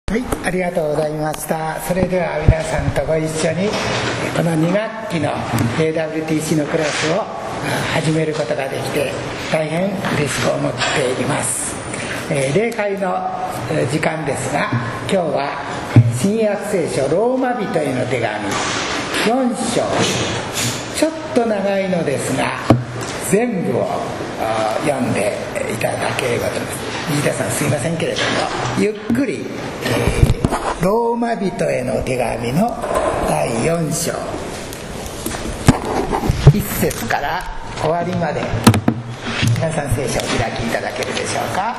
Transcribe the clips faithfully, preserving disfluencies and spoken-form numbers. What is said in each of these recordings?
はい、ありがとうございました。それでは皆さんとご一緒にこのに学期の エーダブリューティーシー のクラスを始めることができて大変嬉しく思っています。えー、例会の時間ですが、今日は新約聖書ローマ人への手紙よん章、ちょっと長いのですが全部を読んでいただければと思います。飯田さんすいませんけれども、ゆっくり、えー、ローマ人への手紙のだいよん章いっ節から終わりまで皆さん聖書をお開きいただけるでしょうか。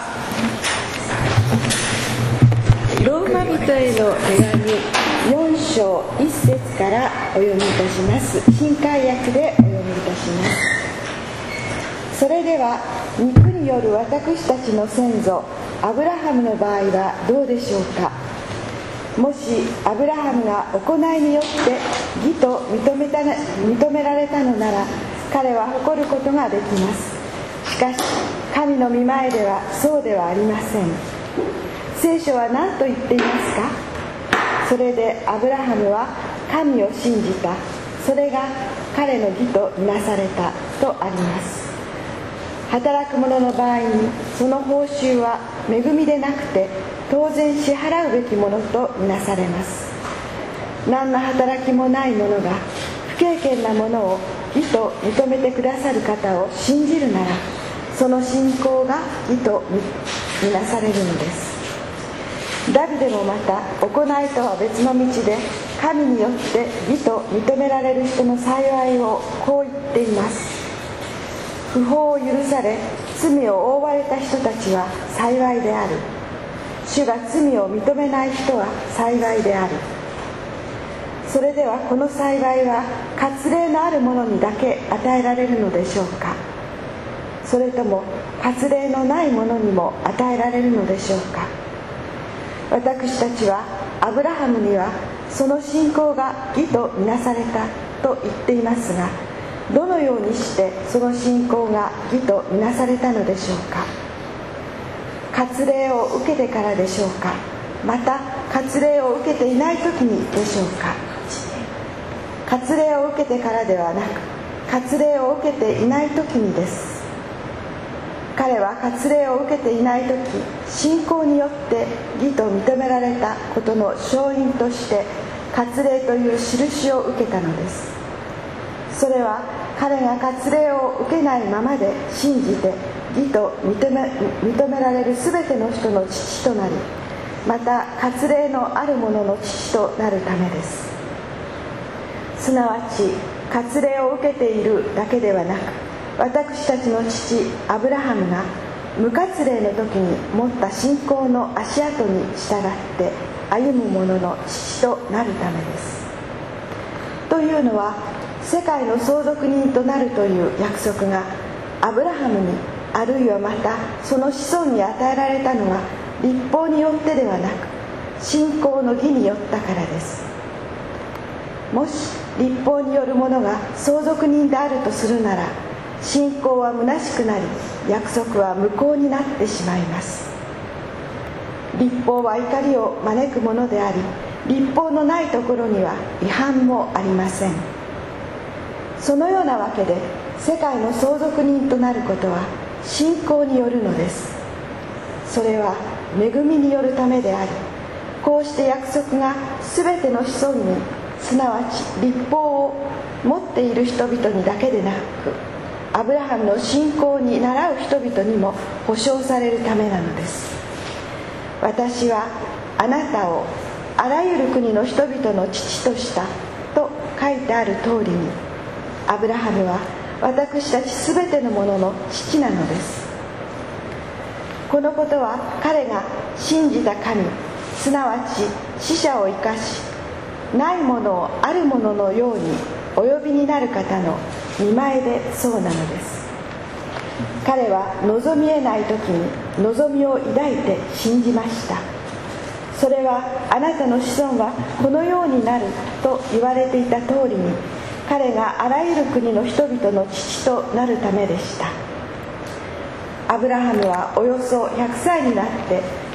ローマ人への手紙よん章いっ節からお読みいたします。新海訳でお読みいたします。それでは肉による私たちの先祖アブラハムの場合はどうでしょうか。もしアブラハムが行いによって義と認めた認められたのなら、彼は誇ることができます。しかし神の御前ではそうではありません。聖書は何と言っていますか。それでアブラハムは神を信じた、それが彼の義とみなされたとあります。働く者の場合にその報酬は恵みでなくて当然支払うべきものとみなされます。何の働きもない者が不経験なものを義と認めてくださる方を信じるなら、その信仰が義とみなされるのです。ダビデもまた行いとは別の道で神によって義と認められる人の幸いをこう言っています。不法を許され罪を覆われた人たちは幸いである。主が罪を認めない人は幸いである。それではこの幸いは割礼のある者にだけ与えられるのでしょうか。それとも割礼のない者にも与えられるのでしょうか。私たちはアブラハムにはその信仰が義とみなされたと言っていますが、どのようにしてその信仰が義とみなされたのでしょうか。割礼を受けてからでしょうか、また割礼を受けていない時にでしょうか。割礼を受けてからではなく割礼を受けていない時にです。彼は割礼を受けていない時、信仰によって義と認められたことの証印として割礼という印を受けたのです。それは彼が割礼を受けないままで信じて義と認め、認められるすべての人の父となり、また割礼のある者の父となるためです。すなわち割礼を受けているだけではなく、私たちの父アブラハムが無割礼の時に持った信仰の足跡に従って歩む者の父となるためです。というのは、世界の相続人となるという約束がアブラハムに、あるいはまたその子孫に与えられたのは律法によってではなく信仰の義によったからです。もし律法によるものが相続人であるとするなら、信仰は虚しくなり約束は無効になってしまいます。律法は怒りを招くものであり、律法のないところには違反もありません。そのようなわけで世界の相続人となることは信仰によるのです。それは恵みによるためであり、こうして約束がすべての子孫に、すなわち律法を持っている人々にだけでなく、アブラハムの信仰に倣う人々にも保証されるためなのです。私はあなたをあらゆる国の人々の父としたと書いてある通りに、アブラハムは私たちすべてのものの父なのです。このことは彼が信じた神、すなわち死者を生かし、ないものをあるもののようにお呼びになる方の見前でそうなのです。彼は望み得ない時に望みを抱いて信じました。それはあなたの子孫はこのようになると言われていた通りに、彼があらゆる国の人々の父となるためでした。アブラハムはおよそひゃくさいになって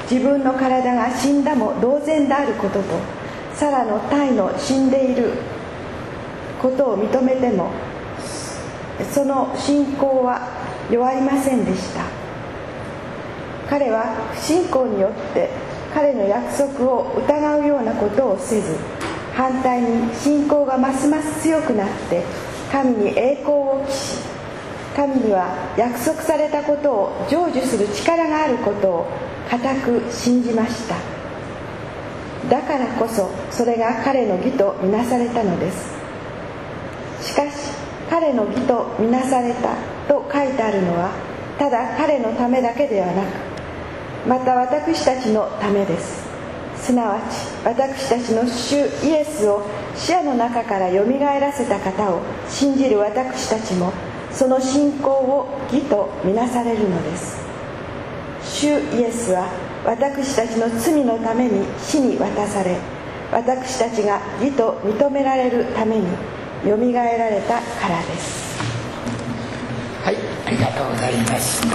自分の体が死んだも同然であることと、サラの胎の死んでいることを認めても、その信仰は弱りませんでした。彼は不信仰によって彼の約束を疑うようなことをせず、反対に信仰がますます強くなって神に栄光を期し、神には約束されたことを成就する力があることを固く信じました。だからこそそれが彼の義とみなされたのです。しかし彼の義とみなされたと書いてあるのは、ただ彼のためだけではなく、また私たちのためです。すなわち私たちの主イエスを死者の中からよみがえらせた方を信じる私たちも、その信仰を義とみなされるのです。主イエスは私たちの罪のために死に渡され、私たちが義と認められるためによみがえられたからです。 はい、ありがとうございました。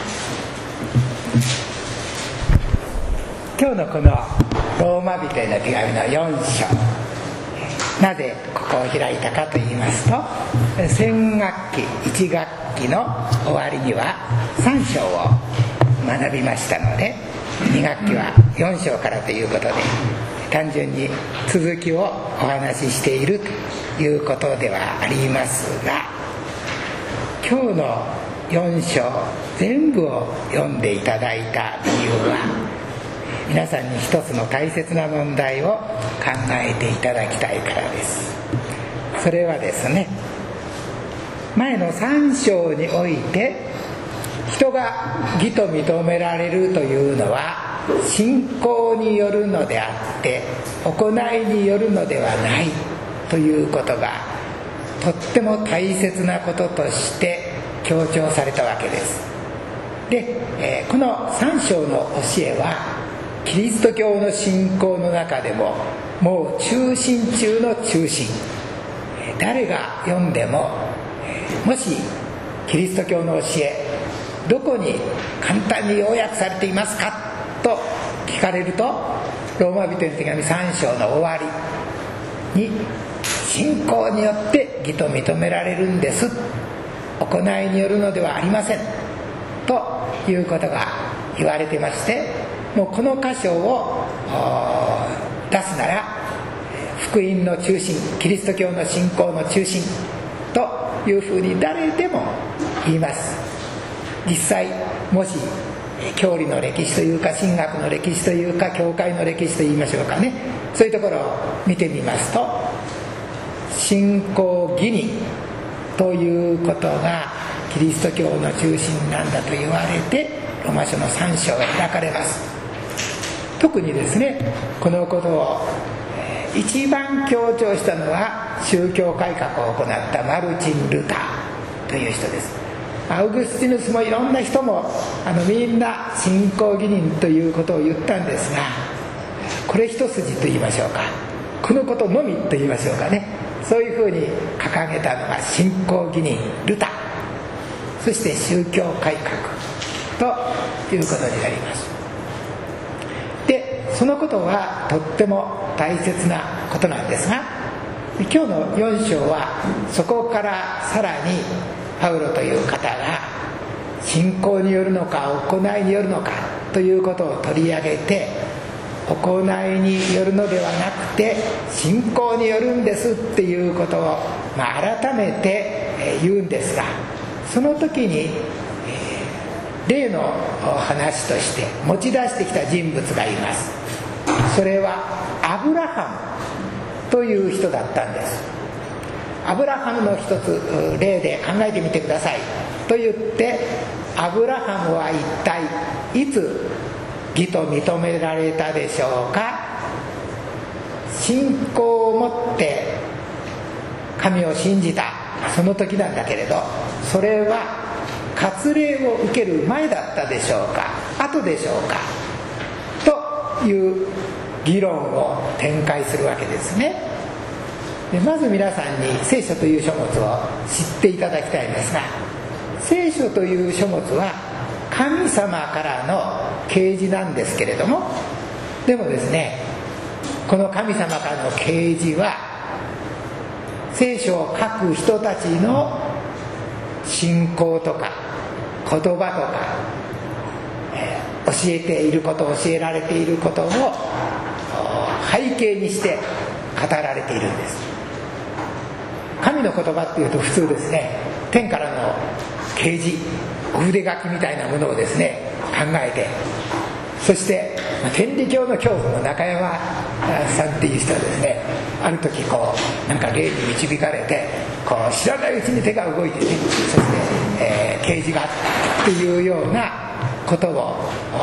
今日のこのローマ人への手紙のよん章、なぜここを開いたかと言いますと、先学期いち学期の終わりにはさん章を学びましたので、に学期はよん章からということで、単純に続きをお話ししているということではありますが、今日のよん章全部を読んでいただいた理由は、皆さんに一つの大切な問題を考えていただきたいからです。それはですね、前のさん章において人が義と認められるというのは信仰によるのであって行いによるのではないということがとっても大切なこととして強調されたわけです。で、えー、このさん章の教えはキリスト教の信仰の中でももう中心中の中心、誰が読んでも、もしキリスト教の教えどこに簡単に要約されていますかと聞かれると、ローマ人への手紙さん章の終わりに、信仰によって義と認められるんです、行いによるのではありませんということが言われてまして、もうこの箇所を出すなら福音の中心、キリスト教の信仰の中心というふうに誰でも言います。実際もし教理の歴史というか神学の歴史というか教会の歴史といいましょうかね、そういうところを見てみますと、信仰義人ということがキリスト教の中心なんだと言われて、ローマ書のさん章が開かれます。特にですね、このことを一番強調したのは宗教改革を行ったマルチン・ルターという人です。アウグスティヌスもいろんな人もあのみんな信仰義人ということを言ったんですが、これ一筋と言いましょうか、このことのみと言いましょうかね、そういうふうに掲げたのが信仰義人ルター、そして宗教改革ということになります。で、そのことはとっても大切なことなんですが、今日のよん章はそこからさらにパウロという方が信仰によるのか行いによるのかということを取り上げて、行いによるのではなくて信仰によるんですっていうことを、まあ、改めて言うんですが、その時に例の話として持ち出してきた人物がいます。それはアブラハムという人だったんです。アブラハムの一つ例で考えてみてくださいと言って、アブラハムは一体いつ義と認められたでしょうか。信仰を持って神を信じたその時なんだけれど、それは割礼を受ける前だったでしょうか後でしょうかという議論を展開するわけですね。でまず皆さんに聖書という書物を知っていただきたいんですが、聖書という書物は神様からの啓示なんですけれども、でもですね、この神様からの啓示は聖書を書く人たちの信仰とか言葉とか、えー、教えていること、教えられていることを背景にして語られているんです。神の言葉っていうと普通ですね、天からの啓示、お筆書きみたいなものをですね考えて、そして天理教の教祖の中山さんっていう人はですね、ある時こうなんか霊に導かれて、こう知らないうちに手が動いてね、そして、えー、啓示があったっていうようなことを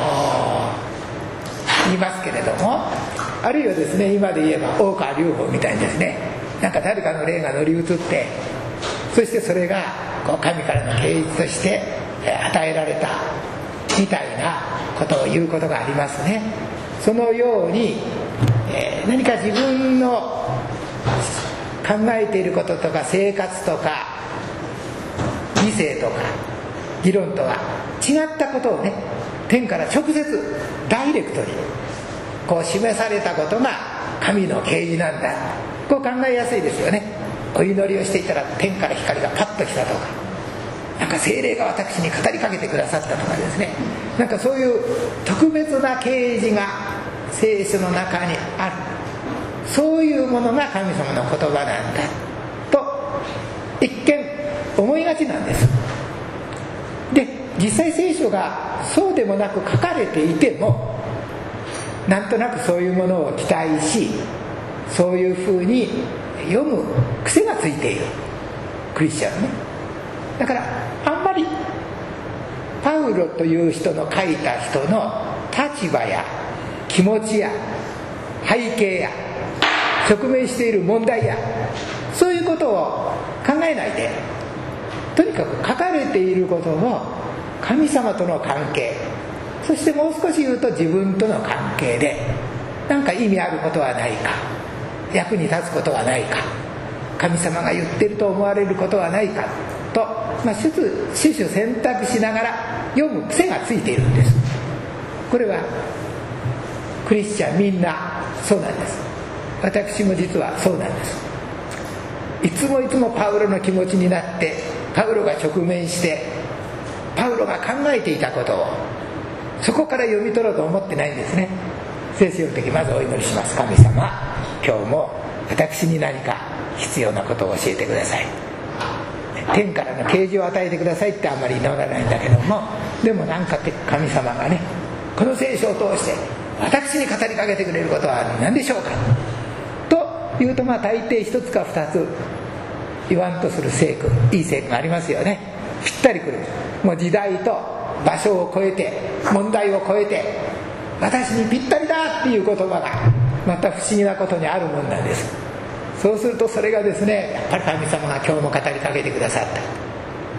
言いますけれども、あるいはですね、今で言えば大川隆法みたいにですね、なんか誰かの霊が乗り移って、そしてそれがこう神からの啓示として与えられたみたいなことを言うことがありますね。そのように、えー、何か自分の考えていることとか生活とか理性とか議論とは違ったことをね、天から直接ダイレクトにこう示されたことが神の啓示なんだ、こう考えやすいですよね。お祈りをしていたら天から光がパッと来たとか、なんか聖霊が私に語りかけてくださったとかですね、なんかそういう特別な啓示が聖書の中にある、そういうものが神様の言葉なんだと一見思いがちなんです。で、実際聖書がそうでもなく書かれていても、なんとなくそういうものを期待し、そういうふうに読む癖がついているクリスチャンね。だからあんまりパウロという人の書いた人の立場や気持ちや背景や直面している問題やそういうことを考えないで、とにかく書かれていることを神様との関係、そしてもう少し言うと自分との関係で何か意味あることはないか、役に立つことはないか、神様が言ってると思われることはないかと、まあ、種々選択しながら読む癖がついているんです。これはクリスチャンみんなそうなんです。私も実はそうなんです。いつもいつもパウロの気持ちになって、パウロが直面してパウロが考えていたことをそこから読み取ろうと思ってないんですね。聖書の時まずお祈りします。神様、今日も私に何か必要なことを教えてください、天からの啓示を与えてくださいってあんまり祈らないんだけども、でもなんか神様がね、この聖書を通して私に語りかけてくれることは何でしょうかというと、まあ大抵一つか二つ言わんとする聖句、いい聖句がありますよね。ぴったりくる。もう時代と場所を超えて、問題を超えて私にぴったりだっていう言葉がまた不思議なことにあるもんなんです。そうするとそれがですね、やっぱり神様が今日も語りかけてくださった、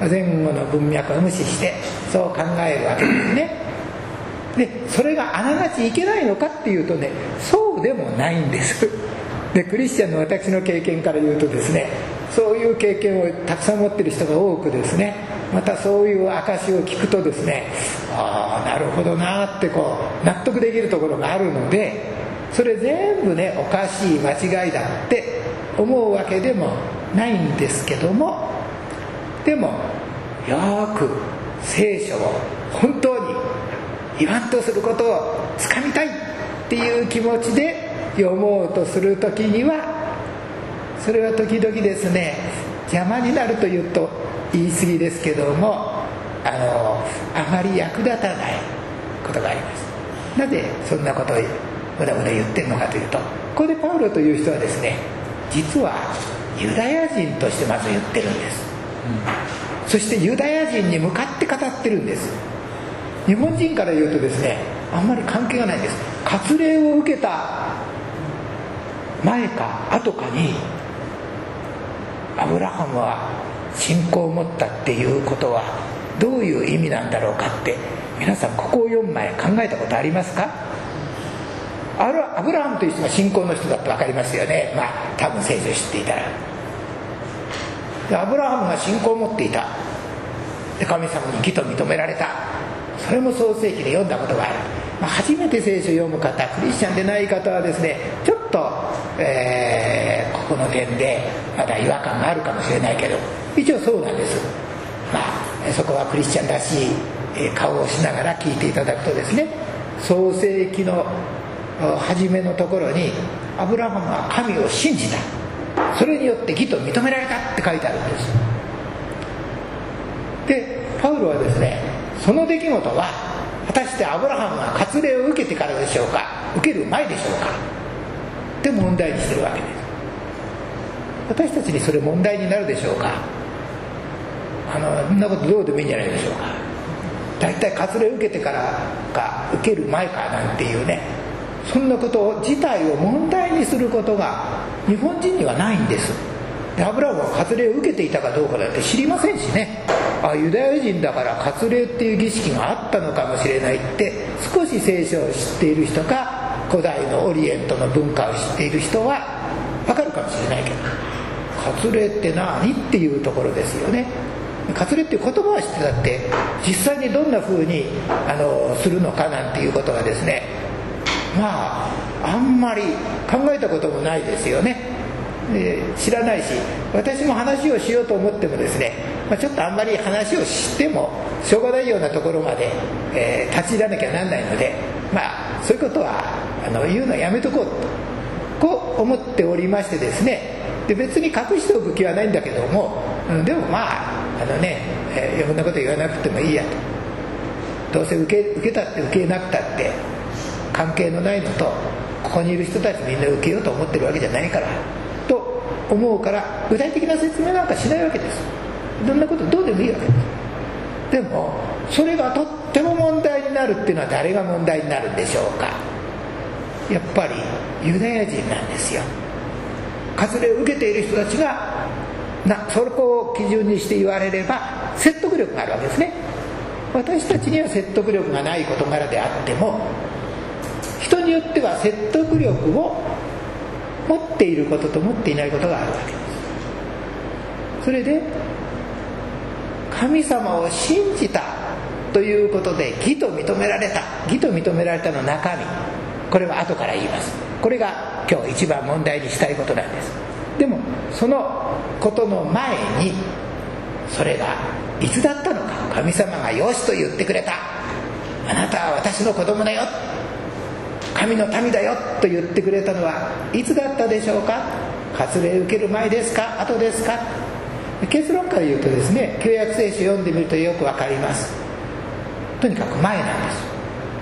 前後の文脈を無視してそう考えるわけですね。でそれがあながちいけないのかっていうとね、そうでもないんです。でクリスチャンの私の経験から言うとですね、そういう経験をたくさん持っている人が多くですね、またそういう証を聞くとですね、ああなるほどなってこう納得できるところがあるので、それ全部ねおかしい間違いだって思うわけでもないんですけども、でもよく聖書を本当に言わんとすることをつかみたいっていう気持ちで読もうとするときには、それは時々ですね、邪魔になるというと言い過ぎですけども、あのあまり役立たないことがあります。なぜそんなことを無駄無駄言ってるのかというと、ここでパウロという人はですね、実はユダヤ人としてまず言ってるんです、うん、そしてユダヤ人に向かって語ってるんです。日本人から言うとですね、あんまり関係がないんです。割礼を受けた前か後かにアブラハムは信仰を持ったっていうことはどういう意味なんだろうかって、皆さんここを読む前考えたことありますか？アブラハムという人が信仰の人だって分かりますよね。まあ多分聖書を知っていたら。でアブラハムが信仰を持っていた。で神様に義と認められた。それも創世記で読んだことがある。 まあ、初めて聖書を読む方、クリスチャンでない方はですね、ちょっと、えー、ここの点でまだ違和感があるかもしれないけど、一応そうなんです。まあ、そこはクリスチャンらしい顔をしながら聞いていただくとですね、創世記の初めのところにアブラハムは神を信じた、それによって義と認められたって書いてあるんです。でパウロはですね、その出来事は果たしてアブラハムが割礼を受けてからでしょうか、受ける前でしょうかって問題にしてるわけです。私たちにそれ問題になるでしょうか。あのそんなことどうでもいいんじゃないでしょうか。だいたい割礼を受けてからか受ける前かなんていうね、そんなこと自体を問題にすることが日本人にはないんです。でアブラハムは割礼を受けていたかどうかだって知りませんしね。あ、ユダヤ人だから割礼っていう儀式があったのかもしれないって、少し聖書を知っている人か古代のオリエントの文化を知っている人は分かるかもしれないけど、割礼って何っていうところですよね。割礼っていう言葉は知ってたって、実際にどんな風にあのするのかなんていうことはですね、まああんまり考えたこともないですよね。えー、知らないし、私も話をしようと思ってもですね、まあ、ちょっとあんまり話をしてもしょうがないようなところまで、えー、立ち入らなきゃなんないので、まあそういうことはあの言うのはやめとこうとこう思っておりましてですね。で別に隠しておく気はないんだけども、うん、でもまああのね、えー、余分なこと言わなくてもいいやと、どうせ受け、受けたって受けなくたって関係のないのと、ここにいる人たちみんな受けようと思ってるわけじゃないからと思うから、具体的な説明なんかしないわけです。どんなことどうでもいいわけです。でもそれがとっても問題になるっていうのは誰が問題になるんでしょうか。やっぱりユダヤ人なんですよ。割礼を受けている人たちがな、そこを基準にして言われれば説得力があるわけですね。私たちには説得力がない事柄であっても、人によっては説得力を持っていることと持っていないことがあるわけです。それで神様を信じたということで義と認められた、義と認められたの中身、これは後から言います。これが今日一番問題にしたいことなんです。でもそのことの前に、それがいつだったのか、神様がよしと言ってくれた、あなたは私の子供だよ、神の民だよと言ってくれたのはいつだったでしょうか。割礼受ける前ですか、後ですか。結論から言うとですね、旧約聖書読んでみるとよくわかります。とにかく前なんです。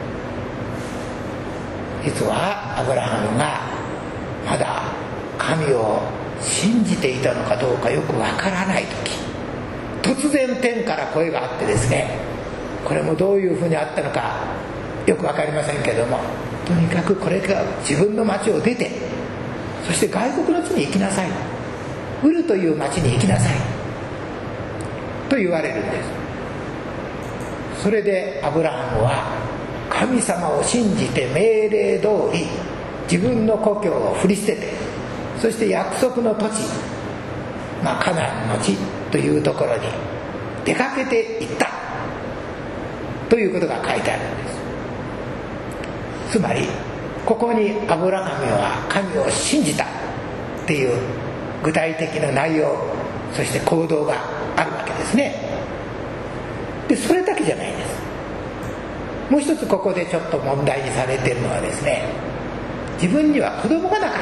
実はアブラハムがまだ神を信じていたのかどうかよくわからない時、突然天から声があってですね、これもどういうふうにあったのかよくわかりませんけども、とにかくこれから自分の町を出て、そして外国の地に行きなさい、ウルという町に行きなさいと言われるんです。それでアブラハムは神様を信じて命令通り自分の故郷を振り捨てて、そして約束の土地、まあ、カナンの地というところに出かけていったということが書いてあるんです。つまりここにアブラハムは神を信じたっていう具体的な内容、そして行動があるわけですね。でそれだけじゃないんです。もう一つここでちょっと問題にされているのはですね、自分には子供がなかった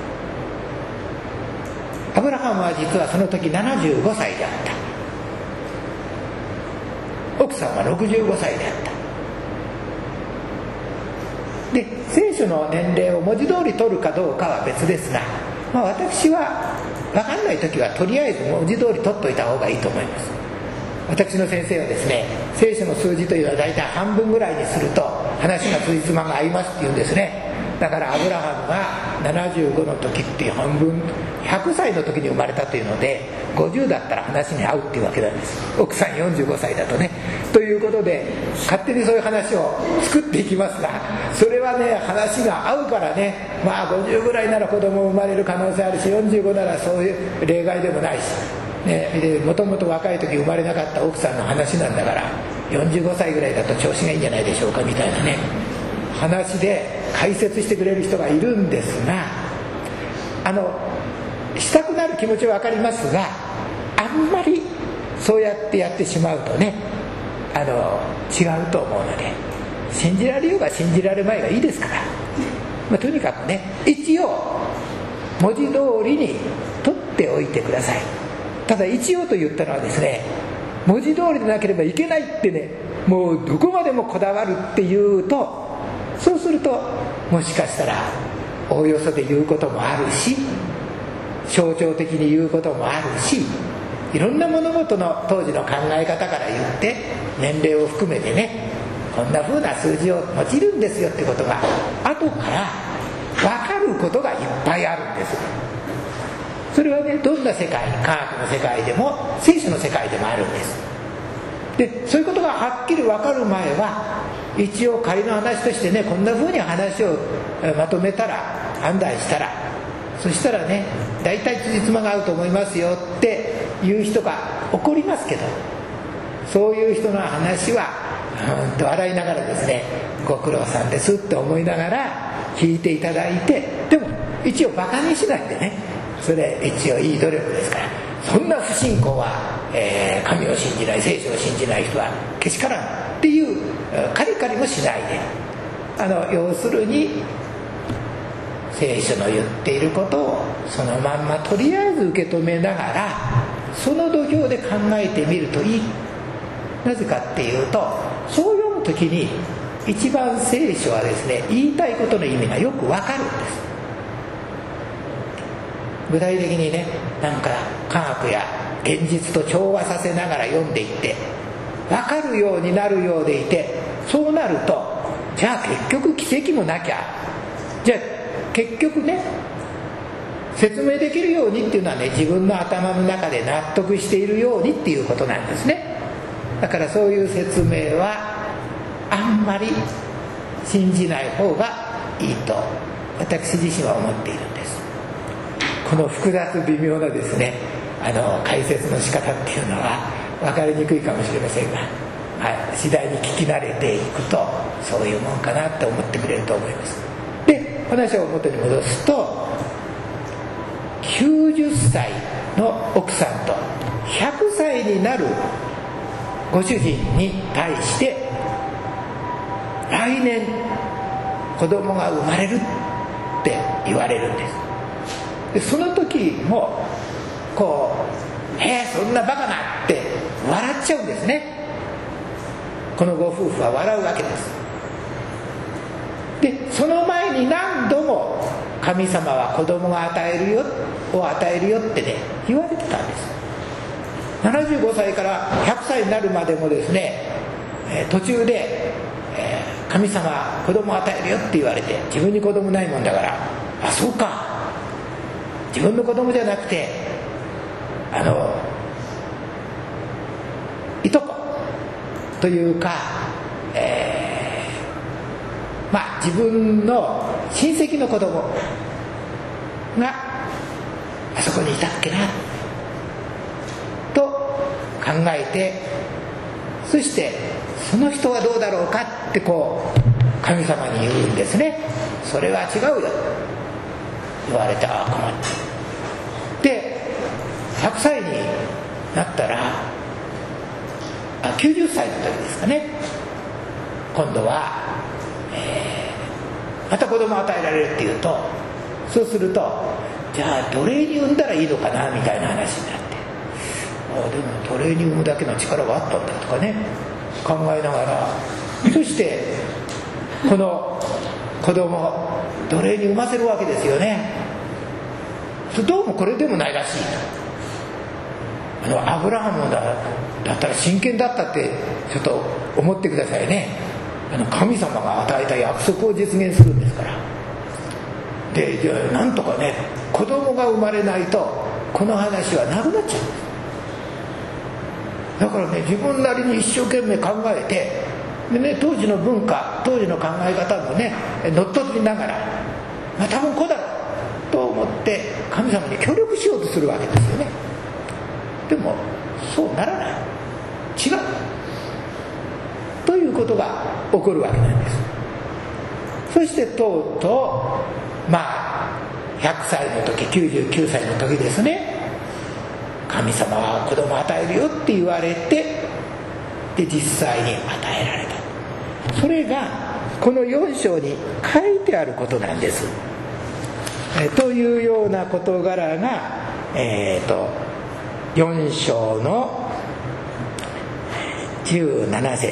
。アブラハムは実はその時ななじゅうごさいであった。奥さんはろくじゅうごさいであった。で聖書の年齢を文字通り取るかどうかは別ですが、まあ、私は分かんない時はとりあえず文字通り取っといた方がいいと思います。私の先生はですね、聖書の数字というのは大体半分ぐらいにすると話がつじつまが合いますって言うんですね。だからアブラハムがななじゅうごの時っていう半分、ひゃくさいの時に生まれたというので、ごじゅうだったら話に合うっていうわけなんです。奥さんよんじゅうごさいだとね。ということで勝手にそういう話を作っていきますが、それはね、話が合うからね、まあごじゅうぐらいなら子供生まれる可能性あるし、よんじゅうごならそういう例外でもないしね、もともと若い時生まれなかった奥さんの話なんだから、よんじゅうごさいぐらいだと調子がいいんじゃないでしょうかみたいなね話で解説してくれる人がいるんですが、あのしたくなる気持ちは分かりますが、あんまりそうやってやってしまうとね、あの違うと思うので、信じられようが信じられまいがいいですから、まあ、とにかくね、一応文字通りに取っておいてください。ただ一応と言ったのはですね、文字通りでなければいけないってね、もうどこまでもこだわるっていうと、そうするともしかしたらおおよそで言うこともあるし、象徴的に言うこともあるし、いろんな物事の当時の考え方から言って、年齢を含めてね、こんな風な数字を用いるんですよってことが後から分かることがいっぱいあるんです。それはね、どんな世界、科学の世界でも聖書の世界でもあるんです。で、そういうことがはっきり分かる前は、一応仮の話としてね、こんな風に話をまとめたら、判断したら、そしたらね、大体つじつまが合うと思いますよっていう人が怒りますけど、そういう人の話はうんと笑いながらですね、ご苦労さんですって思いながら聞いていただいて、でも一応バカにしないでね、それ一応いい努力ですから、そんな不信仰は、えー、神を信じない、聖書を信じない人はけしからんっていうカリカリもしないで、あの要するに聖書の言っていることをそのまんまとりあえず受け止めながら、その土俵で考えてみるといい。なぜかっていうと、そう読むときに一番聖書はですね、言いたいことの意味がよくわかるんです。具体的にね、なんか科学や現実と調和させながら読んでいってわかるようになるようでいて、そうなると、じゃあ結局奇跡もなきゃ、じゃあ結局ね、説明できるようにっていうのはね、自分の頭の中で納得しているようにっていうことなんですね。だからそういう説明はあんまり信じない方がいいと私自身は思っているんです。この複雑微妙なですね、あの解説の仕方っていうのは分かりにくいかもしれませんが、はい、次第に聞き慣れていくとそういうもんかなって思ってくれると思います。で、話を元に戻すと、きゅうじゅっさいの奥さんとひゃくさいになるご主人に対して来年子供が生まれるって言われるんです。でその時もこう、へえそんなバカなって笑っちゃうんですね。このご夫婦は笑うわけです。でその前に何度も神様は子供が与えるよを与えるよってね言われてたんです。ななじゅうごさいからひゃくさいになるまでもですね、えー、途中で、えー、神様子供を与えるよって言われて、自分に子供ないもんだから、あそうか、自分の子供じゃなくてあのいとこというか、えー、まあ自分の親戚の子供があそこにいたっけなと考えて、そしてその人はどうだろうかってこう神様に言うんですね。それは違うよ言われた。ああ困った。でひゃくさいになったら、あきゅうじゅっさいの時ですかね、今度は、えー、また子供を与えられるっていうと、そうするとじゃあ奴隷に産んだらいいのかなみたいな話になって、あでも奴隷に産むだけの力があったんだとかね考えながら、そしてこの子供奴隷に産ませるわけですよね。どうもこれでもないらしいと。あのアブラハムだだったら真剣だったってちょっと思ってくださいね。あの神様が与えた約束を実現するんですから。でじゃあなんとかね子供が生まれないとこの話はなくなっちゃうんです。だからね自分なりに一生懸命考えて、でね当時の文化当時の考え方もね乗っ取りながら、まあ、多分こうだろうと思って神様に協力しようとするわけですよね。でもそうならない、違うということが起こるわけなんです。 そしてとうとうまあひゃくさいの時きゅうじゅうきゅうさいの時ですね、神様は子供を与えるよって言われて、で実際に与えられた。それがこのよん章に書いてあることなんです。えというような事柄が、えー、とよん章のじゅうなな節、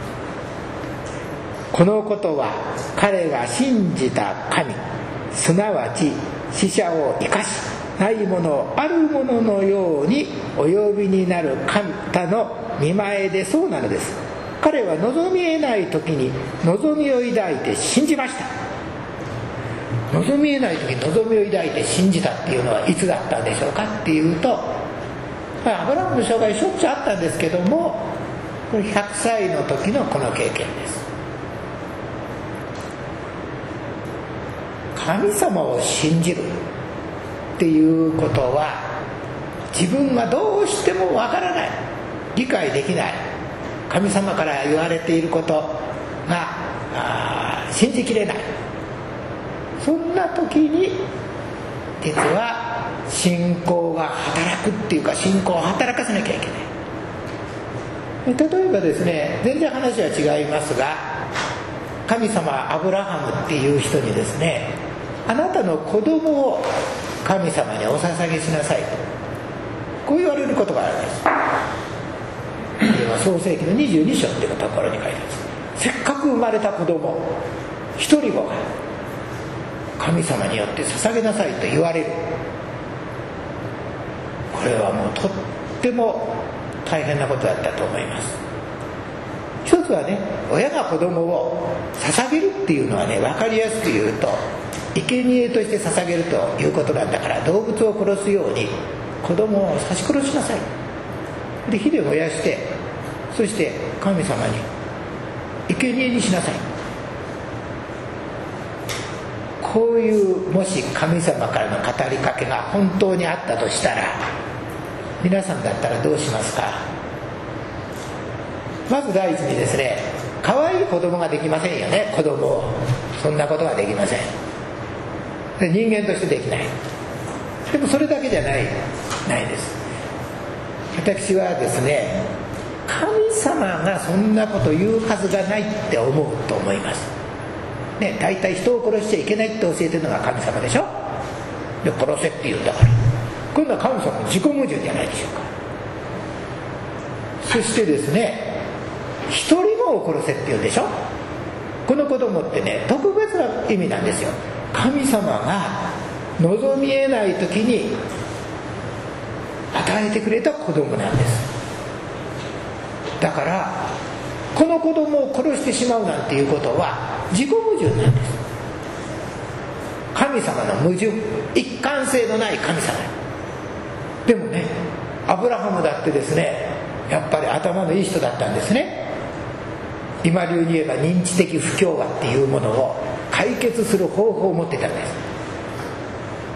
このことは彼が信じた神、すなわち死者を生かしないものをあるもののようにお呼びになる方の見前でそうなのです。彼は望み得ない時に望みを抱いて信じました。望み得ない時に望みを抱いて信じたっていうのはいつだったんでしょうかっていうと、アブラハムの生涯しょっちゅうあったんですけども、これひゃくさいの時のこの経験です。神様を信じるっていうことは、自分がどうしてもわからない、理解できない、神様から言われていることが信じきれない、そんな時に実は信仰が働くっていうか、信仰を働かせなきゃいけない。例えばですね、全然話は違いますが、神様アブラハムっていう人にですね、あなたの子供を神様にお捧げしなさいと、こう言われることがあるんです。創世記のにじゅうに章っていうところに書いてあるんです。せっかく生まれた子供一人子が神様によって捧げなさいと言われる。これはもうとっても大変なことだったと思います。一つはね、親が子供を捧げるっていうのはね、分かりやすく言うと生贄として捧げるということなんだから、動物を殺すように子供を刺し殺しなさい。で火で燃やして、そして神様に生贄にしなさい。こういうもし神様からの語りかけが本当にあったとしたら、皆さんだったらどうしますか。まず第一にですね、可愛い子供ができませんよね。子供をそんなことはできません。で人間としてできない。でもそれだけじゃないないです。私はですね、神様がそんなこと言うはずがないって思うと思いますね。大体人を殺しちゃいけないって教えてるのが神様でしょ。で殺せって言うんだから、今度は神様の自己矛盾じゃないでしょうか。そしてですね、一人もを殺せって言うんでしょ。この子供ってね、特別な意味なんですよ。神様が望み得ない時に与えてくれた子供なんです。だからこの子供を殺してしまうなんていうことは自己矛盾なんです。神様の矛盾、一貫性のない神様でもね、アブラハムだってですね、やっぱり頭のいい人だったんですね。今流に言えば認知的不協和っていうものを解決する方法を持ってたんです。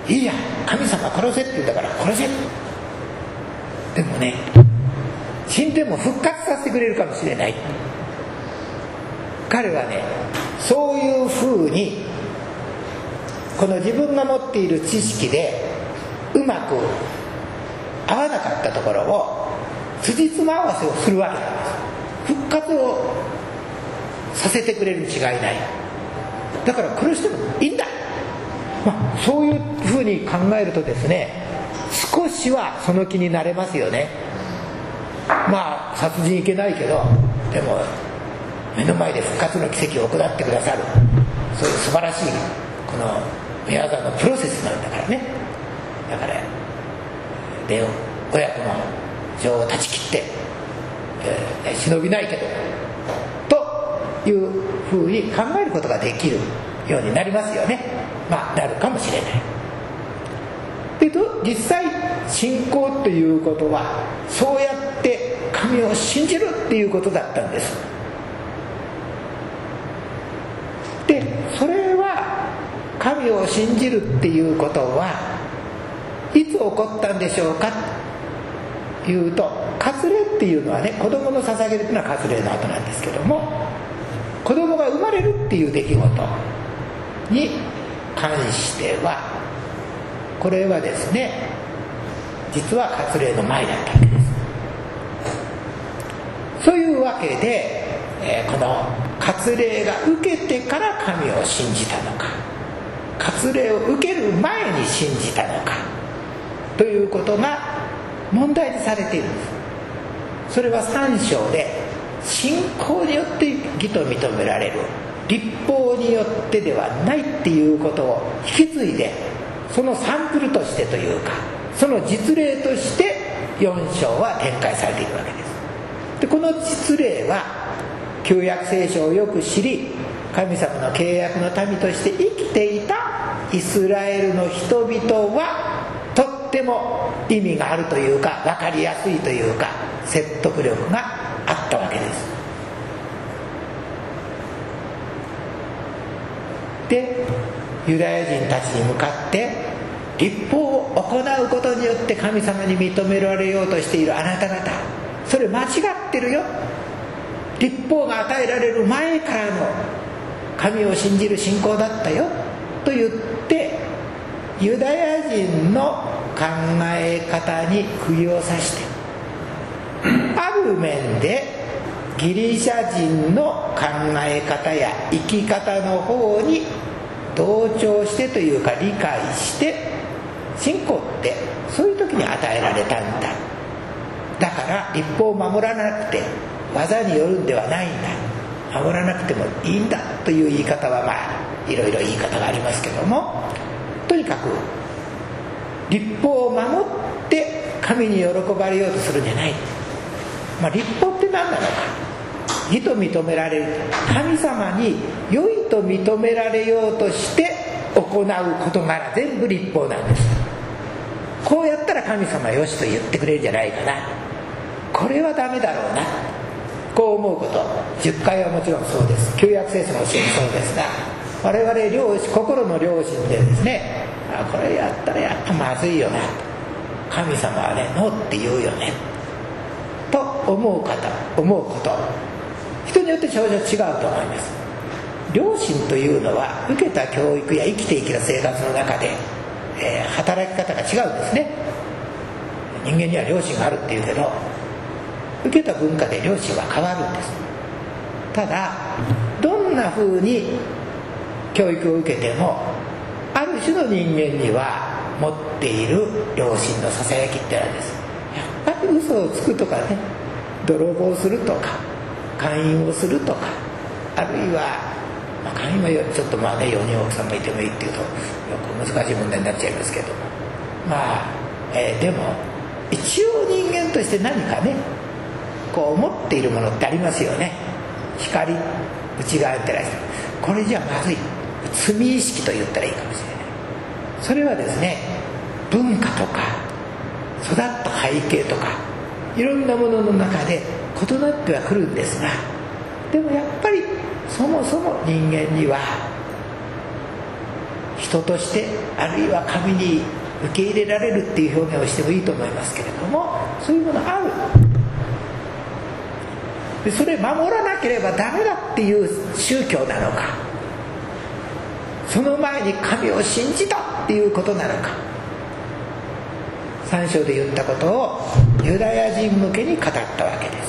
いいや、神様殺せって言うんだから殺せ。でもね、死んでも復活させてくれるかもしれない。彼はね、そういうふうにこの自分が持っている知識でうまく合わなかったところを辻褄合わせをするわけなんです。復活をさせてくれるに違いない。だから殺してもいいんだ、まあ、そういうふうに考えるとですね、少しはその気になれますよね。まあ殺人いけないけど、でも目の前で復活の奇跡を行ってくださる、そういう素晴らしいこの宮沢のプロセスなんだからね。だからで親子の情を断ち切って、えー、忍びないけどというふうに考えることができるようになりますよね。まあなるかもしれない。で実際信仰ということはそうやって神を信じるっていうことだったんです。でそれは神を信じるっていうことはいつ起こったんでしょうかというと、割礼っていうのはね、子供の捧げるっていうのは割礼の後なんですけども、子供が生まれるっていう出来事、 に関してはこれはですね実は割礼の前だったわけです。そういうわけで、えー、この割礼が受けてから神を信じたのか割礼を受ける前に信じたのかということが問題にされているんです。それはさん章で信仰によって義と認められる律法によってではないっていうことを引き継いでそのサンプルとしてというかその実例としてよん章は展開されているわけです。でこの実例は旧約聖書をよく知り神様の契約の民として生きていたイスラエルの人々はとっても意味があるというか分かりやすいというか説得力があったわけです。でユダヤ人たちに向かって律法を行うことによって神様に認められようとしているあなた方それ間違ってるよ律法が与えられる前からの神を信じる信仰だったよと言ってユダヤ人の考え方に釘を刺してある面でギリシャ人の考え方や生き方の方に同調してというか理解して信仰ってそういう時に与えられたんだだから律法を守らなくて技によるんではないんだ守らなくてもいいんだという言い方はまあいろいろ言い方がありますけどもとにかく律法を守って神に喜ばれようとするんじゃない、まあ、律法って何なのか義と認められる神様に良いと認められようとして行う事柄全部律法なんです。こうやったら神様はよしと言ってくれるんじゃないかなこれはダメだろうなこう思うことじゅっかいはもちろんそうです旧約聖書もそうですが我々良心心の良心でですねあこれやったらやっぱまずいよな神様はねノーって言うよねと思う方思うこと人によって少々違うと思います。良心というのは受けた教育や生きていける生活の中で、えー、働き方が違うんですね。人間には良心があるっていうけど受けた文化で良心は変わるんです。ただどんな風に教育を受けてもある種の人間には持っている良心のささやきってあるんです。やっぱり嘘をつくとかね泥棒するとか勧誘をするとかあるいはまあ、勧誘はちょっとまあねよにん奥さんがいてもいいっていうとよく難しい問題になっちゃいますけどまあ、えー、でも一応人間として何かねこう持っているものってありますよね。光内側に照らしてこれじゃまずい罪意識と言ったらいいかもしれない。それはですね文化とか育った背景とかいろんなものの中で異なってはくるんですがでもやっぱりそもそも人間には人としてあるいは神に受け入れられるっていう表現をしてもいいと思いますけれどもそういうものあるでそれ守らなければダメだっていう宗教なのかその前に神を信じたっていうことなのかさん章で言ったことをユダヤ人向けに語ったわけです。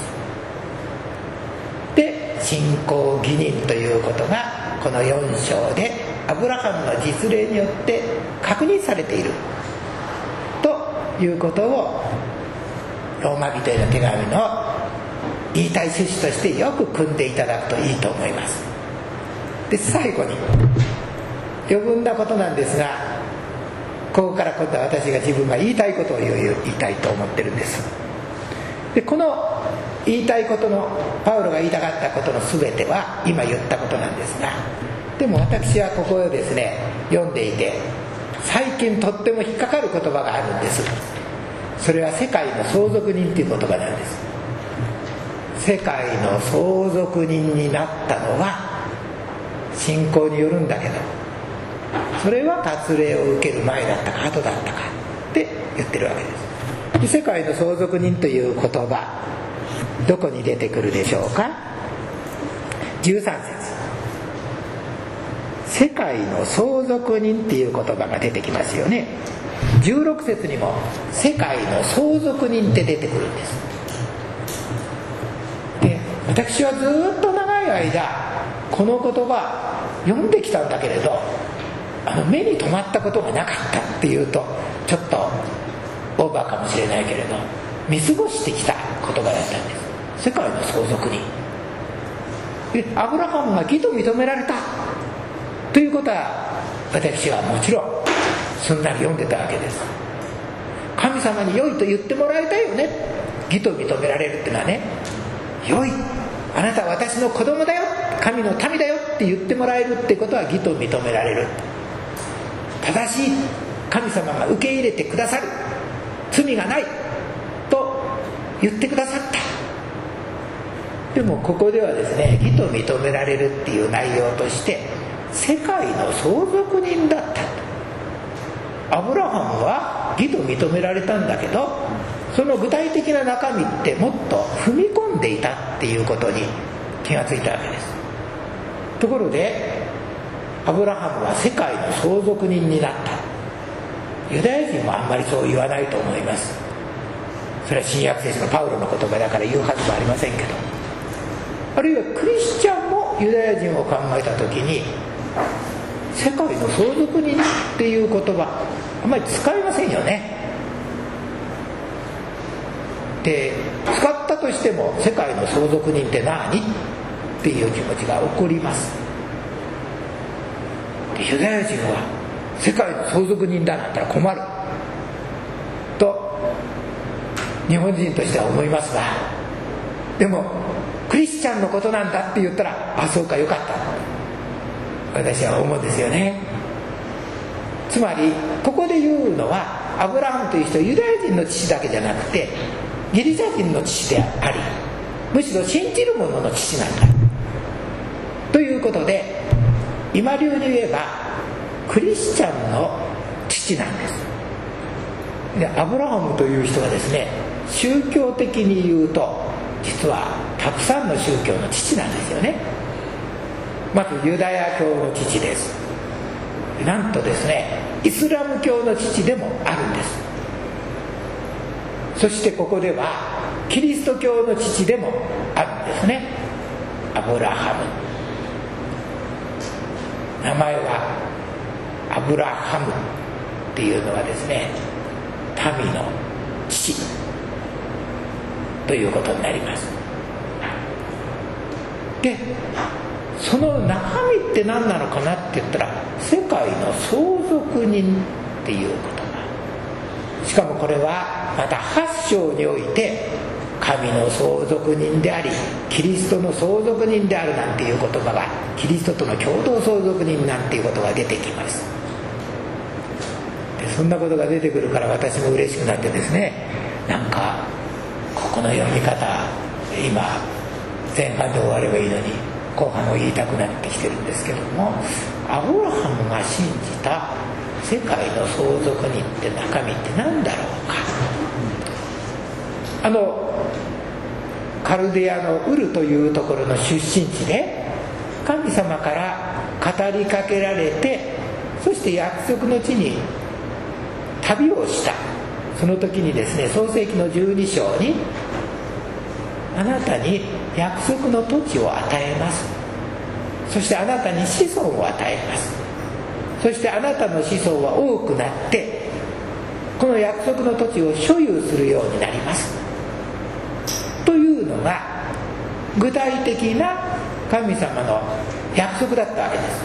で信仰義人ということがこのよん章でアブラハムの実例によって確認されているということをローマ人への手紙の言いたい趣旨としてよく組んでいただくといいと思います。で最後に余分なことなんですがここから今度は私が自分が言いたいことを言いたいと思ってるんです。でこの言いたいことのパウロが言いたかったことの全ては今言ったことなんですがでも私はここをですね読んでいて最近とっても引っかかる言葉があるんです。それは世界の相続人という言葉なんです。世界の相続人になったのは信仰によるんだけどそれは割礼を受ける前だったか後だったかって言ってるわけです。で世界の相続人という言葉どこに出てくるでしょうか。じゅうさん節世界の相続人っていう言葉が出てきますよね。じゅうろく節にも世界の相続人って出てくるんです。で、私はずっと長い間この言葉読んできたんだけれど、あの目に留まったことがなかったっていうとちょっとオーバーかもしれないけれど、見過ごしてきた言葉だったんです。世界の相続人で、アブラハムが義と認められたということは私はもちろんすんなり読んでたわけです。神様に良いと言ってもらいたいよね。義と認められるってのはね、良い、あなたは私の子供だよ、神の民だよって言ってもらえるってことは義と認められる。正しい、神様が受け入れてくださる、罪がないと言ってくださった。でもここではですね、義と認められるっていう内容として世界の相続人だった。アブラハムは義と認められたんだけど、その具体的な中身ってもっと踏み込んでいたっていうことに気がついたわけです。ところでアブラハムは世界の相続人になった。ユダヤ人はあんまりそう言わないと思います。それは新約聖書のパウロの言葉だから言うはずもありませんけど、あるいはクリスチャンもユダヤ人を考えた時に世界の相続人っていう言葉あんまり使いませんよね。で、使ったとしても世界の相続人って何っていう気持ちが起こります。で、ユダヤ人は世界の相続人だなんて困ると日本人としては思いますが、でもクリスチャンのことなんだって言ったら、あ、そうか、よかった私は思うんですよね。つまりここで言うのは、アブラハムという人はユダヤ人の父だけじゃなくてギリシャ人の父であり、むしろ信じる者の父なんだということで、今流に言えばクリスチャンの父なんです。で、アブラハムという人はですね、宗教的に言うと実はたくさんの宗教の父なんですよね。まずユダヤ教の父です。なんとですね、イスラム教の父でもあるんです。そしてここではキリスト教の父でもあるんですね。アブラハム、名前はアブラハムっていうのはですね、民の父ということになります。で、その中身って何なのかなって言ったら、世界の相続人っていう言葉。しかもこれはまたはち章において神の相続人でありキリストの相続人であるなんていう言葉が、キリストとの共同相続人なんていうことが出てきます。で、そんなことが出てくるから私も嬉しくなってですね、なんかここの読み方、今前半で終わればいいのに後半を言いたくなってきてるんですけども、アブラハムが信じた世界の相続人って中身って何だろうか。あのカルデアのウルというところの出身地で神様から語りかけられて、そして約束の地に旅をした。その時にですね、創世記のじゅうに章にあなたに約束の土地を与えます、そしてあなたに子孫を与えます、そしてあなたの子孫は多くなってこの約束の土地を所有するようになりますというのが具体的な神様の約束だったわけです。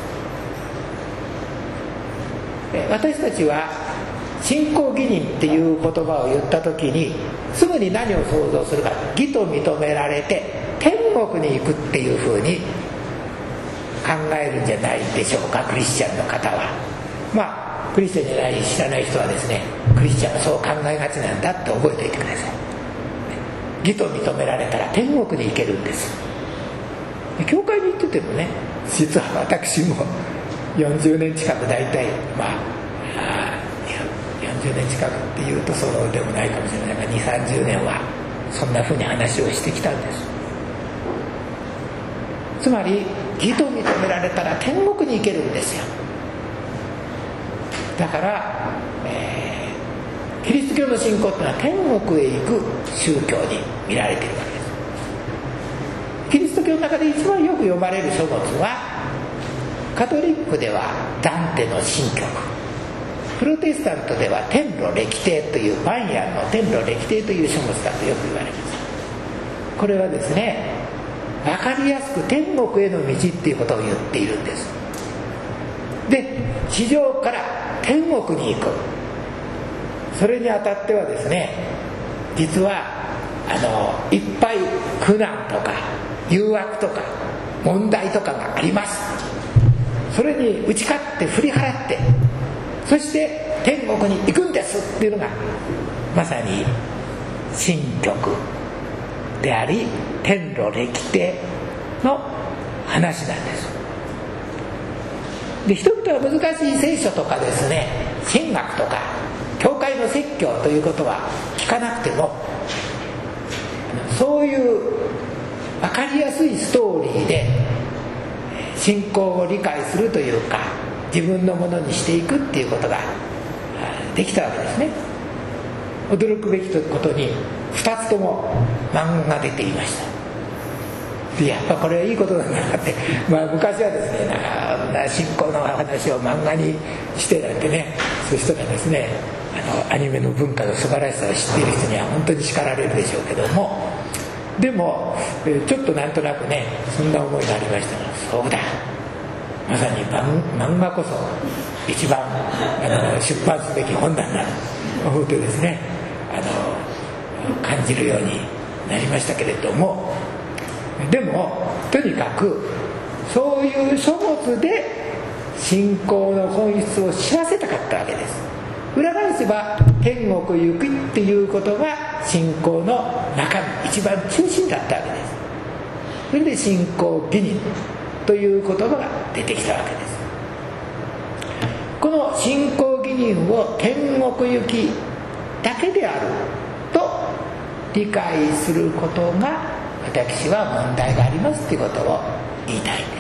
私たちは信仰義人っていう言葉を言った時にすぐに何を想像するか、義と認められて天国に行くっていうふうに考えるんじゃないでしょうか、クリスチャンの方は。まあクリスチャンじゃない知らない人はですね、クリスチャンはそう考えがちなんだって覚えておいてください。義と認められたら天国に行けるんです。教会に行っててもね、実は私もよんじゅうねん近く大体まあよんじゅうねん近くっていうとそうでもないかもしれないが、にじゅうさんじゅうねんはそんなふうに話をしてきたんです。つまり義と認められたら天国に行けるんですよ。だから、えー、キリスト教の信仰っていうのは天国へ行く宗教に見られているわけです。キリスト教の中で一番よく読まれる書物は、カトリックではダンテの神曲、プロテスタントでは天路歴帝というバンヤンの天路歴帝という書物だとよく言われます。これはですね、分かりやすく天国への道っていうことを言っているんです。で、地上から天国に行く、それにあたってはですね、実はあのいっぱい苦難とか誘惑とか問題とかがあります。それに打ち勝って振り払って、そして天国に行くんですっていうのがまさに神曲であり、天路歴帝の話なんです。で、人々は難しい聖書とかですね、神学とか教会の説教ということは聞かなくても、そういう分かりやすいストーリーで信仰を理解するというか、自分のものにしていくっていうことができたわけですね。驚くべきことにふたつとも漫画が出ていました。で、やっぱこれはいいことなんだなって、まあ、昔はですね、なんか信仰の話を漫画にしてなんてね、そういう人がですね、あのアニメの文化の素晴らしさを知っている人には本当に叱られるでしょうけども、でもちょっとなんとなくね、そんな思いがありましたが、そうだ、まさに漫画こそ一番あの出版すべき本なんだと思うとですね、あの感じるようになりましたけれども、でもとにかくそういう書物で信仰の本質を知らせたかったわけです。裏返せば天国行くっていうことが信仰の中身、一番中心だったわけです。それで信仰義人という言葉が出てきたわけです。この信仰義人を天国行きだけであると理解することが、私は問題がありますということを言いたいんです。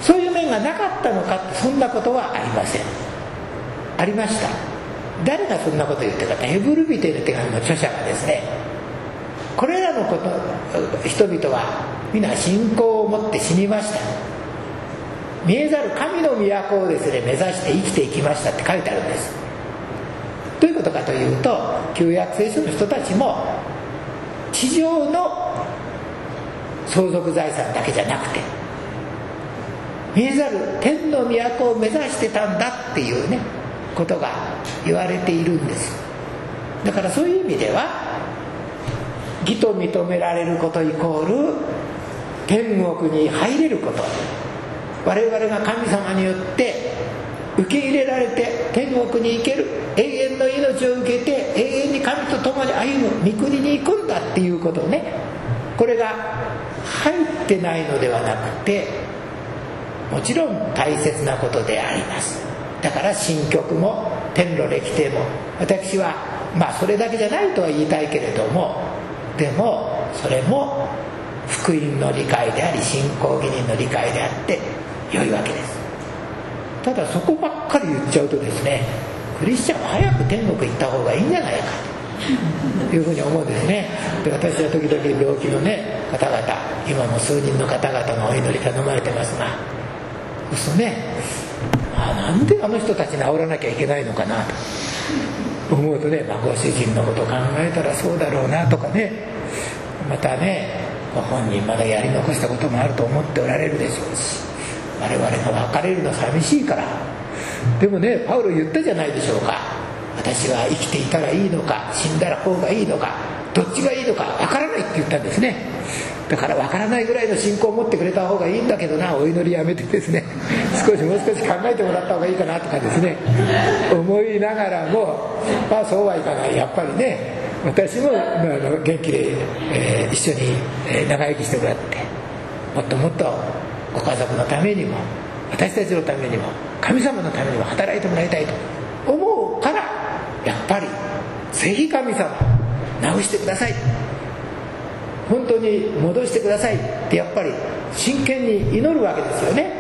そういう面がなかったのか、そんなことはありません。ありました。誰がそんなことを言ってるか、ヘブル人への手紙の著者がですね、これらのこと、人々は皆信仰を持って死にました、見えざる神の都をですね目指して生きていきましたって書いてあるんです。どういうことかというと、旧約聖書の人たちも地上の相続財産だけじゃなくて、見えざる天の都を目指してたんだっていうねことが言われているんです。だからそういう意味では、義と認められることイコール天国に入れること、我々が神様によって受け入れられて天国に行ける、永遠の命を受けて永遠に神と共に歩む御国に行くんだっていうことね、これが入ってないのではなくて、もちろん大切なことであります。だから神曲も天路歴帝も、私はまあそれだけじゃないとは言いたいけれども、でもそれも福音の理解であり信仰義人の理解であって良いわけです。ただそこばっかり言っちゃうとですね、クリスチャンは早く天国行った方がいいんじゃないかというふうに思うんですね。で、私は時々病気のね方々、今も数人の方々がお祈り頼まれてますが、そうするとね、あ、なんであの人たち治らなきゃいけないのかなと思うとね、まあ、ご主人のことを考えたらそうだろうなとかね、またねご本人まだやり残したこともあると思っておられるでしょうし、我々が別れるの寂しいから。でもね、パウロ言ったじゃないでしょうか。私は生きていたらいいのか死んだら方がいいのか、どっちがいいのか分からないって言ったんですね。だから分からないぐらいの信仰を持ってくれた方がいいんだけどな、お祈りやめてですね、少しもう少し考えてもらった方がいいかなとかですね思いながらも、まあそうはいかない。やっぱりね、私も、まあ、元気で、えー、一緒に、えー、長生きしてもらって、もっともっとご家族のためにも私たちのためにも神様のためにも働いてもらいたいと思うから、やっぱりぜひ神様直してください、本当に戻してくださいってやっぱり真剣に祈るわけですよね。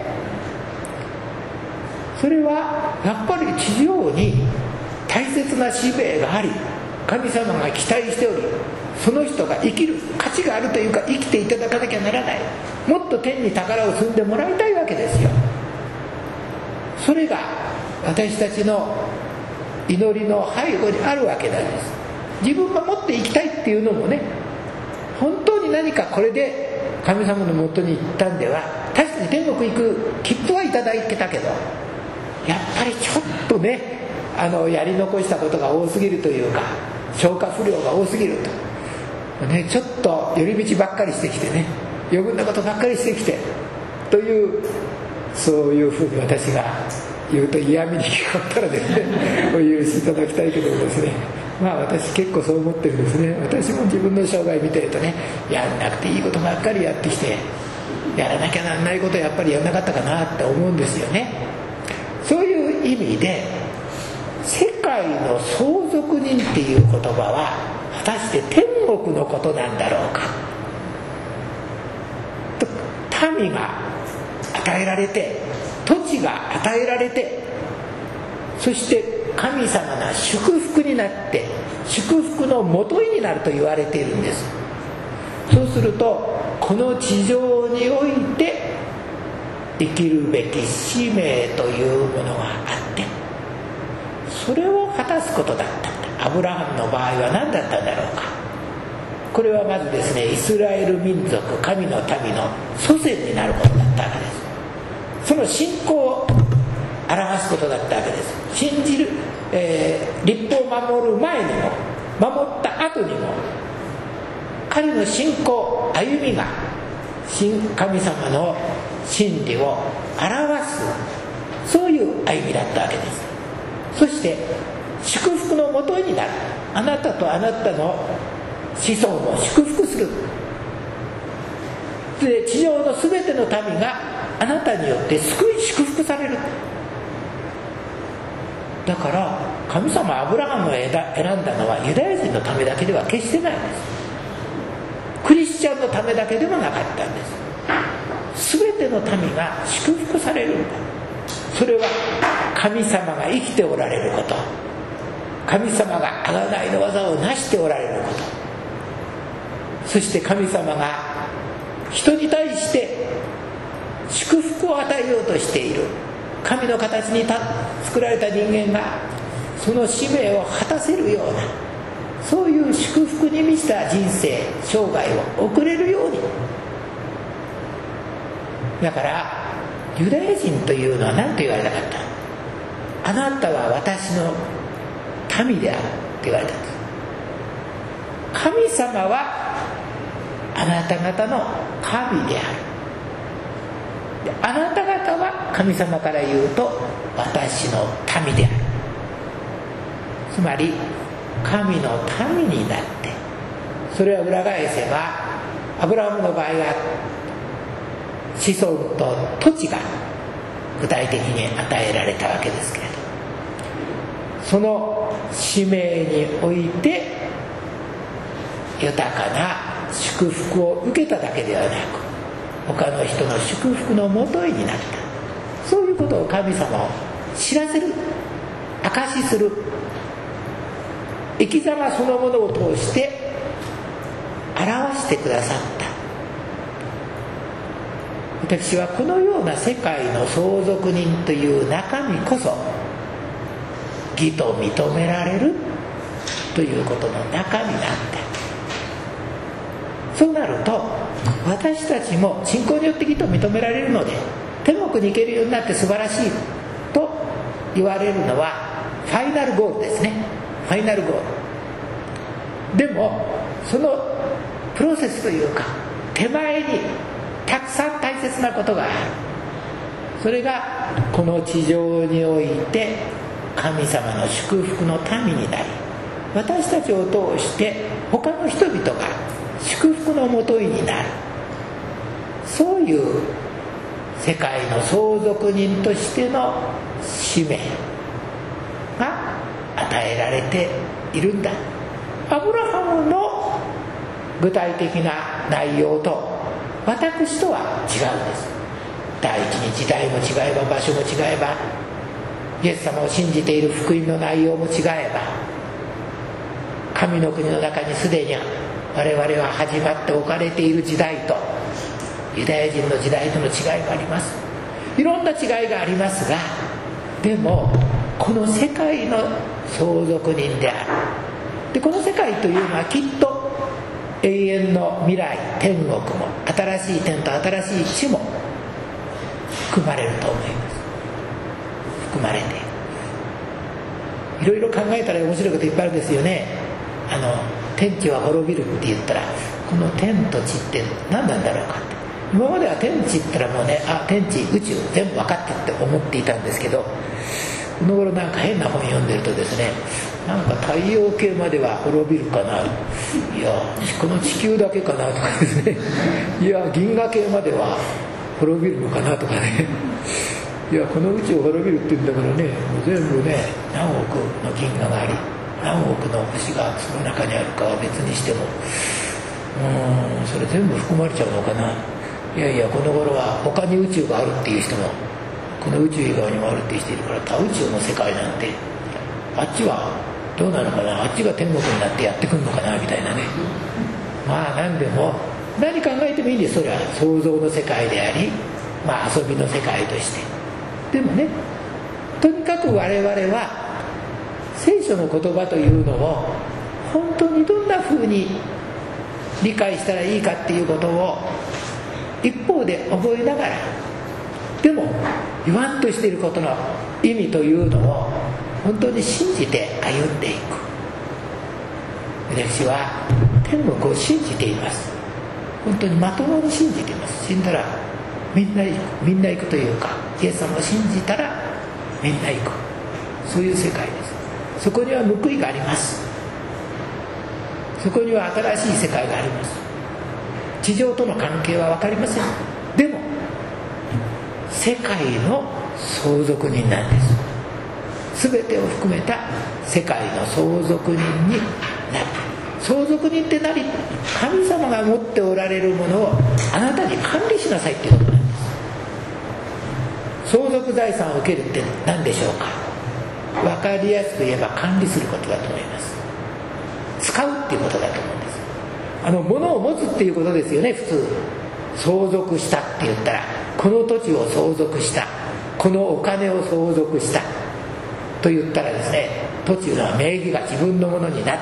それはやっぱり地上に大切な使命があり、神様が期待しており、その人が生きる価値があるというか、生きていただかなきゃならない、もっと天に宝を積んでもらいたいわけですよ。それが私たちの祈りの背後にあるわけなんです。自分が持っていきたいっていうのもね、本当に何かこれで神様のもとに行ったんでは、確かに天国行く切符はいただけたけど、やっぱりちょっとね、あのやり残したことが多すぎるというか、消化不良が多すぎると、ね、ちょっと寄り道ばっかりしてきてね、余分なことばっかりしてきてという、そういうふうに私が言うと嫌味に聞こえたらですねお許しいただきたいけどですね、まあ私結構そう思ってるんですね。私も自分の生涯見てるとね、やんなくていいことばっかりやってきて、やらなきゃならないことやっぱりやんなかったかなって思うんですよね。そういう意味で世界の相続人っていう言葉は果たして天国のことなんだろうかと、民が与えられて、土地が与えられて、そして神様が祝福になって祝福のもといになると言われているんです。そうするとこの地上において生きるべき使命というものがあって、それを果たすことだったんだ。アブラハムの場合は何だったんだろうか。これはまずですね、イスラエル民族、神の民の祖先になることだったわけです。その信仰を表すことだったわけです。信じる、えー、立法を守る前にも守った後にも、彼の信仰歩みが神様の真理を表す、そういう歩みだったわけです。そして祝福のもとになる、あなたとあなたの子孫を祝福する。で、地上の全ての民があなたによって救い祝福される。だから神様はアブラハムを選んだのはユダヤ人のためだけでは決してないんです。クリスチャンのためだけでもなかったんです。全ての民が祝福されるんだ。それは神様が生きておられること、神様が贖いの技を成しておられること、そして神様が人に対して祝福を与えようとしている、神の形に作られた人間がその使命を果たせるような、そういう祝福に満ちた人生生涯を送れるように。だからユダヤ人というのは何と言われたかった。あなたは私の民であるって言われたんです。神様はあなた方の神である。で、あなた方は神様から言うと私の民である。つまり神の民になって、それは裏返せばアブラハムの場合は子孫と土地が具体的に与えられたわけですけれど、その使命において豊かな祝福を受けただけではなく、他の人の祝福のもといになった、そういうことを神様を知らせる、証しする、生き様そのものを通して表してくださった。私はこのような世界の相続人という中身こそ義と認められるということの中身なんだ。そうなると私たちも信仰によって義と認められるので天国に行けるようになって素晴らしいと言われるのはファイナルゴールですね。ファイナルゴールでも、そのプロセスというか手前にたくさん大切なことがある。それがこの地上において神様の祝福の民になり、私たちを通して他の人々が祝福のもといになる、そういう世界の相続人としての使命が与えられているんだ。アブラハムの具体的な内容と私とは違うんです。第一に時代も違えば場所も違えば、イエス様を信じている福音の内容も違えば、神の国の中にすでに我々は始まって置かれている時代とユダヤ人の時代との違いがあります。いろんな違いがありますが、でもこの世界の相続人である。でこの世界というのはきっと永遠の未来、天国も新しい天と新しい地も含まれると思います。含まれている。いろいろ考えたら面白いこといっぱいあるんですよね。あの天地は滅びるって言ったら、この天と地って何なんだろうかって。今までは天地って言ったらもうね、あ、天地宇宙全部分かってって思っていたんですけど、この頃なんか変な本読んでるとですね、なんか太陽系までは滅びるかな、いやこの地球だけかなとかですね、いや銀河系までは滅びるのかなとかね、いやこの宇宙滅びるって言うんだからね、もう全部ね何億の銀河があり何億の星がその中にあるかは別にしても、うーんそれ全部含まれちゃうのかな。いやいやこの頃は他に宇宙があるっていう人もこの宇宙以外にもあるっていう人いるから、他宇宙の世界なんてあっちはどうなのかな、あっちが天国になってやってくるのかなみたいなね。まあ何でも何考えてもいいんです。それは想像の世界であり、まあ遊びの世界として。でもね、とにかく我々は聖書の言葉というのを本当にどんな風に理解したらいいかっていうことを一方で覚えながら、でも言わんとしていることの意味というのを本当に信じて歩んでいく。私は天国を信じています。本当にまともに信じています。死んだらみんな行く、みんな行くというか、イエス様を信じたらみんな行く、そういう世界です。そこには報いがあります。そこには新しい世界があります。地上との関係は分かりません。でも世界の相続人なんです。全てを含めた世界の相続人になる。相続人って何？神様が持っておられるものをあなたに管理しなさいっていうことなんです。相続財産を受けるって何でしょうか。分かりやすく言えば管理することだと思います。使うっていうことだと思うんです。あの物を持つっていうことですよね。普通相続したって言ったら、この土地を相続した、このお金を相続したと言ったらですね、土地の名義が自分のものになった。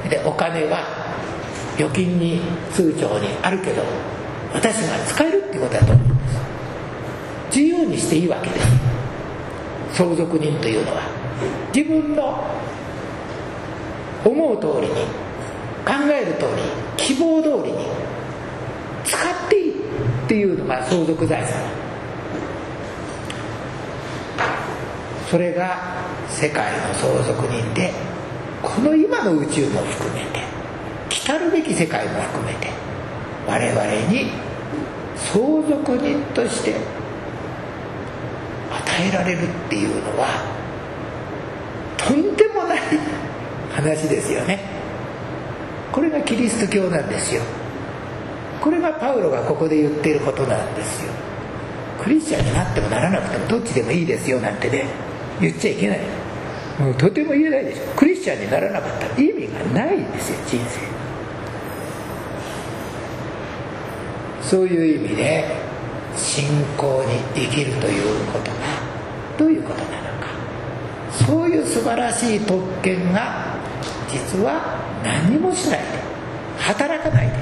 でお金は預金に通帳にあるけど私が使えるっていうことだと思うんです。自由にしていいわけです。相続人というのは自分の思う通りに、考える通り、希望通りに使っていいっていうのが相続財産。それが世界の相続人で、この今の宇宙も含めて来たるべき世界も含めて我々に相続人として与えられるっていうのはとんでもない話ですよね。これがキリスト教なんですよ。これがパウロがここで言っていることなんですよ。クリスチャンになってもならなくてもどっちでもいいですよなんてね言っちゃいけない。もうとても言えないでしょ。クリスチャンにならなかったら意味がないんですよ、人生。そういう意味で信仰に生きるということがどういうことなのか、そういう素晴らしい特権が実は何もしないで、働かないで、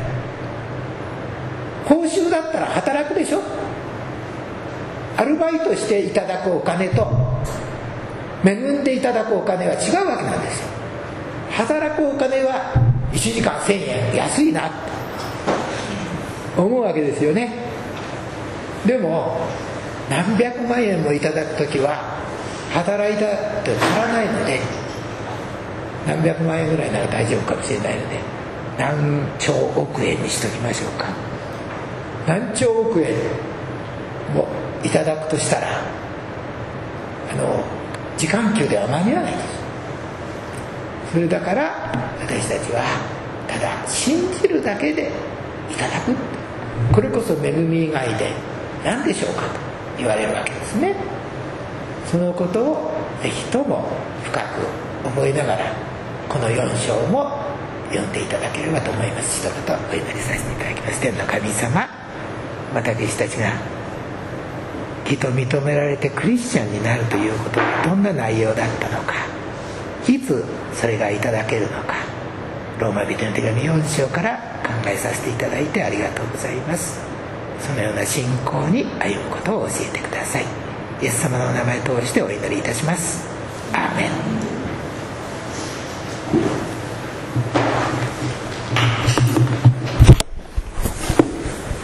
報酬だったら働くでしょ。アルバイトしていただくお金と恵んでいただくお金は違うわけなんですよ。働くお金はいちじかんせんえん安いなって思うわけですよね。でも何百万円もいただくときは働いたって足らないので、何百万円ぐらいなら大丈夫かもしれないので何兆億円にしときましょうか。何兆億円もいただくとしたらあの時間給では間に合わないです。それだから私たちはただ信じるだけでいただく、 これこそ恵み以外で何でしょうかと言われるわけですね。そのことをぜひとも深く思いながらこのよん章も読んでいただければと思います。一言お祈りさせていただきます。天の神様、私たちが義と認められてクリスチャンになるということはどんな内容だったのか、いつそれがいただけるのか、ローマ人の手紙よん章から考えさせていただいてありがとうございます。そのような信仰に歩むことを教えてください。イエス様のお名前を通してお祈りいたします。アーメン。